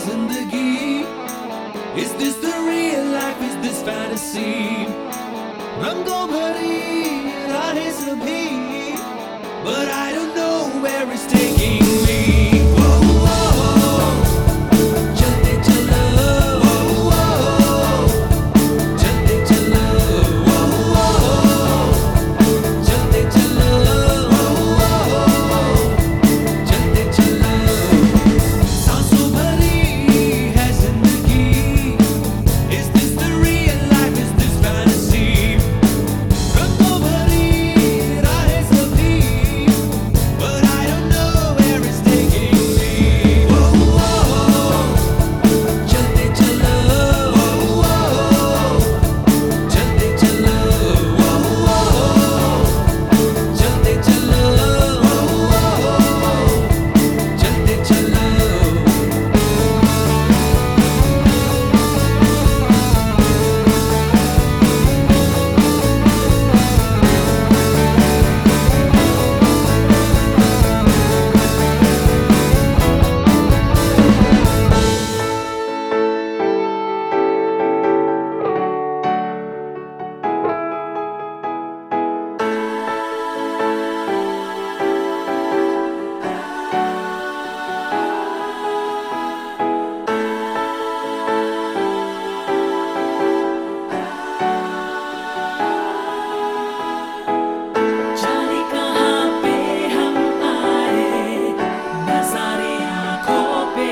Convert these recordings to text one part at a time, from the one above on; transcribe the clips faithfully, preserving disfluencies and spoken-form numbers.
जिंदगी? Is this the real life? Is this fantasy? रंगों भरी राहें सभी, but I don't know where it's taking me. Whoa, whoa, चलते चलो, whoa, whoa, चलते चलो, whoa, whoa, चलते चलो, whoa, whoa, चलते चलो. सांसों भरी है जिंदगी. Is this the real life? Is this fantasy? रंगों भरी राहें सभी, but I don't know where it's taking me. Whoa, whoa, चलते चलो, whoa, whoa, चलते चलो, whoa, whoa, चलते चलो, whoa, whoa, चलते चलो. जाने कहाँ पे हम आए, नज़ारे आँखों पे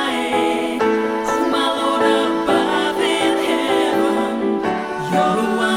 छाए. Oh my Lord above in heaven, you're the one